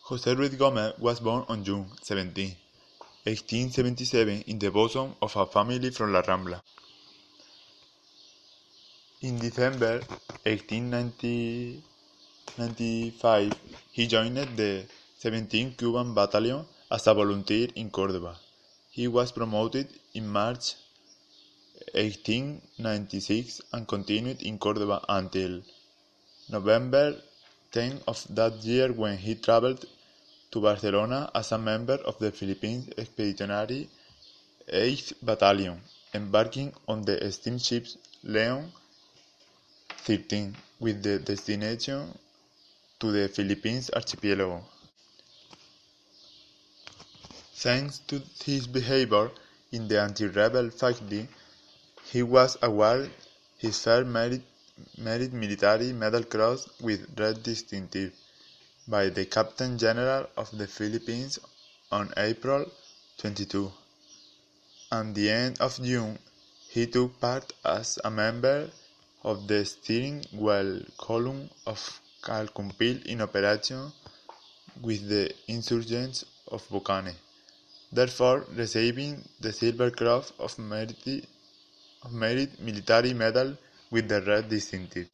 José Ruiz Gómez was born on June 17, 1877 in the bosom of a family from La Rambla. In December 1895, he joined the 17th Cuban Battalion as a volunteer in Córdoba. He was promoted in March 1896 and continued in Córdoba until November 10 of that year, when he traveled to Barcelona as a member of the Philippines Expeditionary 8th Battalion, embarking on the steamship Leon 13 with the destination to the Philippines archipelago. Thanks to his behavior in the anti-rebel fighting, he was awarded his first Merit Military Medal Cross with Red Distinctive by the Captain General of the Philippines on April 22. At the end of June, he took part as a member of the steering wheel column of Calcumpil in operation with the insurgents of Bocane, therefore receiving the Silver Cross of Merit Military Medal with the Red Distinctive.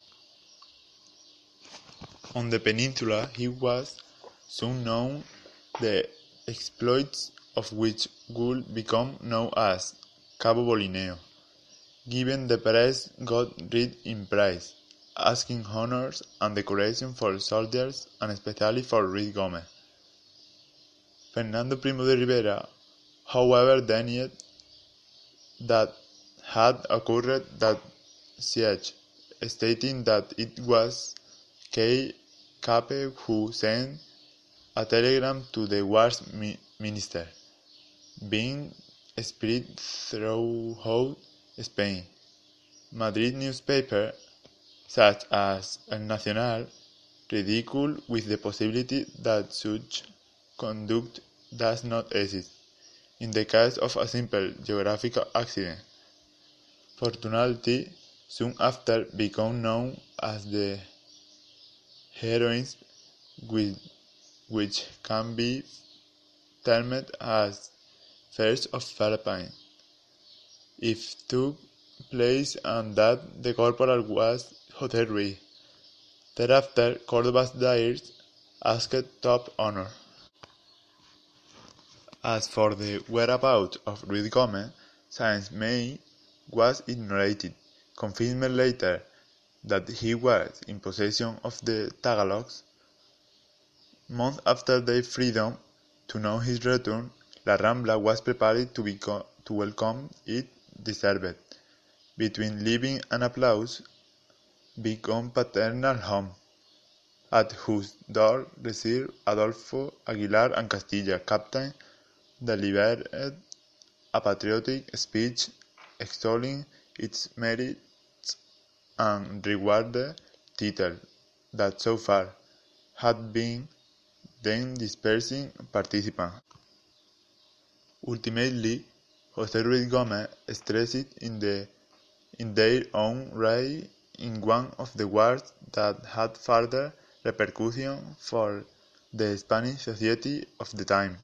On the peninsula, he was soon known, the exploits of which would become known as Cabo Bolineo. Given the press got rid in praise, asking honors and decoration for soldiers and especially for Ruiz Gómez. Fernando Primo de Rivera, however, denied that had occurred that siege, stating that it was K. Cape who sent a telegram to the war minister, being spread throughout Spain. Madrid newspapers such as El Nacional ridiculed with the possibility that such conduct does not exist in the case of a simple geographical accident. Fortunately, soon after became known as the heroism which can be termed as First of Philippines, if took place, and that the corporal was José Ruiz. Thereafter, Córdoba's diaries asked top honor. As for the whereabouts of Ruiz Gómez, since May was ignored, confirmed later that he was in possession of the Tagalogs. Months after their freedom, to know his return, La Rambla was prepared to welcome it deserved. Between living and applause, become paternal home, at whose door received Adolfo Aguilar and Castilla, captain, delivered a patriotic speech extolling its merits and rewarded title that so far had been then dispersing participants. Ultimately, José Ruiz Gómez stressed in their own right in one of the wars that had further repercussions for the Spanish society of the time.